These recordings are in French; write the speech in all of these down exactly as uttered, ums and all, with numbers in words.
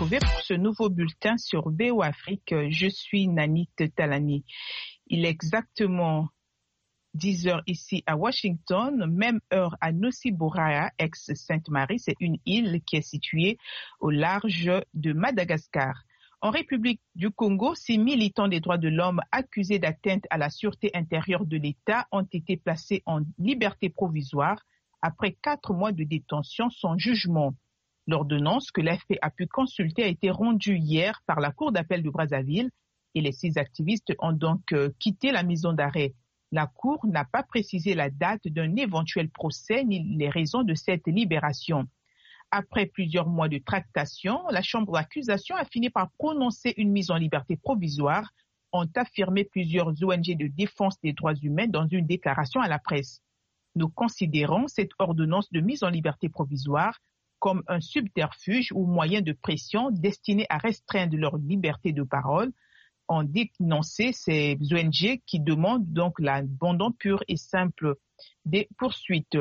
retrouver pour ce nouveau bulletin sur V O Afrique. Je suis Nanit Talani. Il est exactement dix heures ici à Washington, même heure à Nossi Bouraya, ex-Sainte-Marie. C'est une île qui est située au large de Madagascar. En République du Congo, six militants des droits de l'homme accusés d'atteinte à la sûreté intérieure de l'État ont été placés en liberté provisoire après quatre mois de détention sans jugement. L'ordonnance que l'A F P a pu consulter a été rendue hier par la Cour d'appel de Brazzaville et les six activistes ont donc euh, quitté la maison d'arrêt. La Cour n'a pas précisé la date d'un éventuel procès ni les raisons de cette libération. Après plusieurs mois de tractation, la Chambre d'accusation a fini par prononcer une mise en liberté provisoire, ont affirmé plusieurs O N G de défense des droits humains dans une déclaration à la presse. Nous considérons cette ordonnance de mise en liberté provisoire comme un subterfuge ou moyen de pression destiné à restreindre leur liberté de parole, ont dénoncé ces O N G qui demandent donc l'abandon pur et simple des poursuites.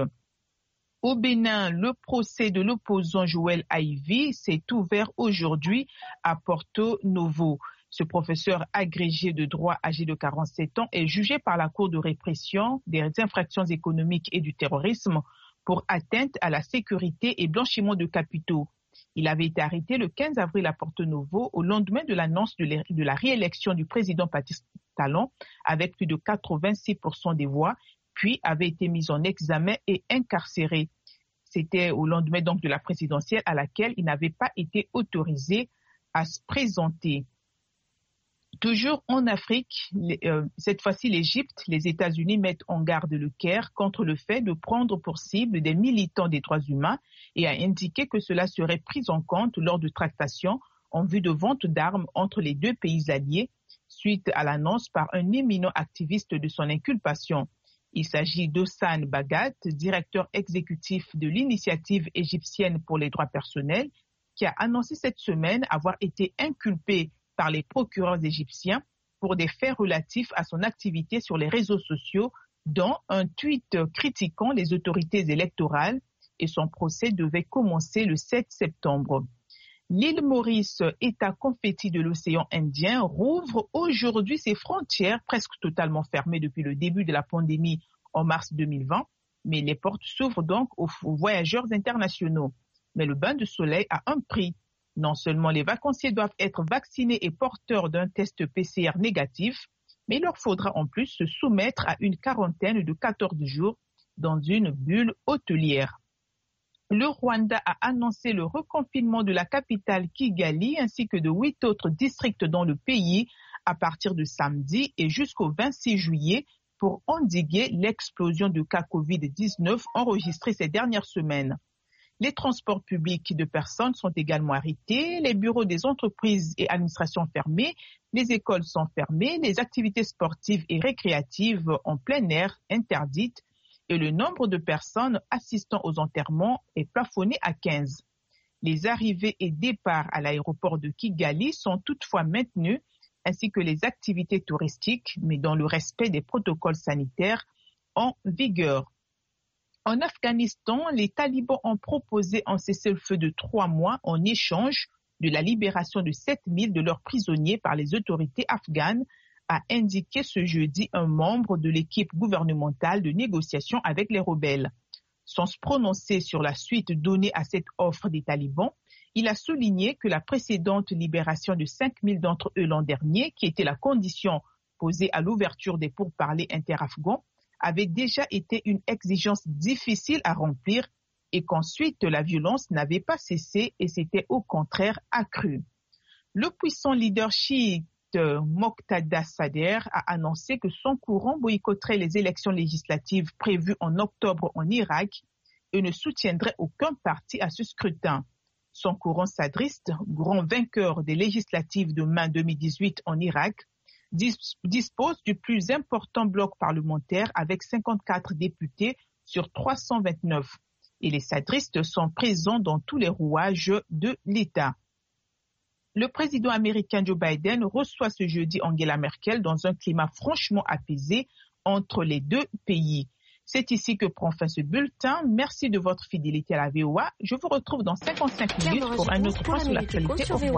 Au Bénin, le procès de l'opposant Joël Ivy s'est ouvert aujourd'hui à Porto Novo. Ce professeur agrégé de droit âgé de quarante-sept ans est jugé par la Cour de répression des infractions économiques et du terrorisme pour atteinte à la sécurité et blanchiment de capitaux. Il avait été arrêté le quinze avril à Porto Novo au lendemain de l'annonce de la réélection du président Patrice Talon avec plus de quatre-vingt-six pour cent des voix, puis avait été mis en examen et incarcéré. C'était au lendemain donc de la présidentielle à laquelle il n'avait pas été autorisé à se présenter. Toujours en Afrique, euh, cette fois-ci l'Égypte, les États-Unis mettent en garde le Caire contre le fait de prendre pour cible des militants des droits humains et a indiqué que cela serait pris en compte lors de tractations en vue de vente d'armes entre les deux pays alliés, suite à l'annonce par un éminent activiste de son inculpation. Il s'agit d'Hossan Bagat, directeur exécutif de l'initiative égyptienne pour les droits personnels, qui a annoncé cette semaine avoir été inculpé par les procureurs égyptiens pour des faits relatifs à son activité sur les réseaux sociaux, dont un tweet critiquant les autorités électorales, et son procès devait commencer le sept septembre. L'île Maurice, État confetti de l'océan Indien, rouvre aujourd'hui ses frontières presque totalement fermées depuis le début de la pandémie en mars deux mille vingt, mais les portes s'ouvrent donc aux voyageurs internationaux. Mais le bain de soleil a un prix. Non seulement les vacanciers doivent être vaccinés et porteurs d'un test P C R négatif, mais il leur faudra en plus se soumettre à une quarantaine de quatorze jours dans une bulle hôtelière. Le Rwanda a annoncé le reconfinement de la capitale Kigali ainsi que de huit autres districts dans le pays à partir de samedi et jusqu'au vingt-six juillet pour endiguer l'explosion de cas covid dix-neuf enregistrée ces dernières semaines. Les transports publics de personnes sont également arrêtés, les bureaux des entreprises et administrations fermés, les écoles sont fermées, les activités sportives et récréatives en plein air interdites et le nombre de personnes assistant aux enterrements est plafonné à quinze. Les arrivées et départs à l'aéroport de Kigali sont toutefois maintenus, ainsi que les activités touristiques, mais dans le respect des protocoles sanitaires en vigueur. En Afghanistan, les talibans ont proposé un cessez-le-feu de trois mois en échange de la libération de sept mille de leurs prisonniers par les autorités afghanes, a indiqué ce jeudi un membre de l'équipe gouvernementale de négociation avec les rebelles. Sans se prononcer sur la suite donnée à cette offre des talibans, il a souligné que la précédente libération de cinq mille d'entre eux l'an dernier, qui était la condition posée à l'ouverture des pourparlers interafghans, avait déjà été une exigence difficile à remplir et qu'ensuite la violence n'avait pas cessé et s'était au contraire accrue. Le puissant leader chiite Moqtada Sadr a annoncé que son courant boycotterait les élections législatives prévues en octobre en Irak et ne soutiendrait aucun parti à ce scrutin. Son courant sadriste, grand vainqueur des législatives de mai deux mille dix-huit en Irak, dispose du plus important bloc parlementaire avec cinquante-quatre députés sur trois cent vingt-neuf. Et les sadristes sont présents dans tous les rouages de l'État. Le président américain Joe Biden reçoit ce jeudi Angela Merkel dans un climat franchement apaisé entre les deux pays. C'est ici que prend fin ce bulletin. Merci de votre fidélité à la V O A. Je vous retrouve dans cinquante-cinq minutes pour un autre point sur l'actualité. Au revoir.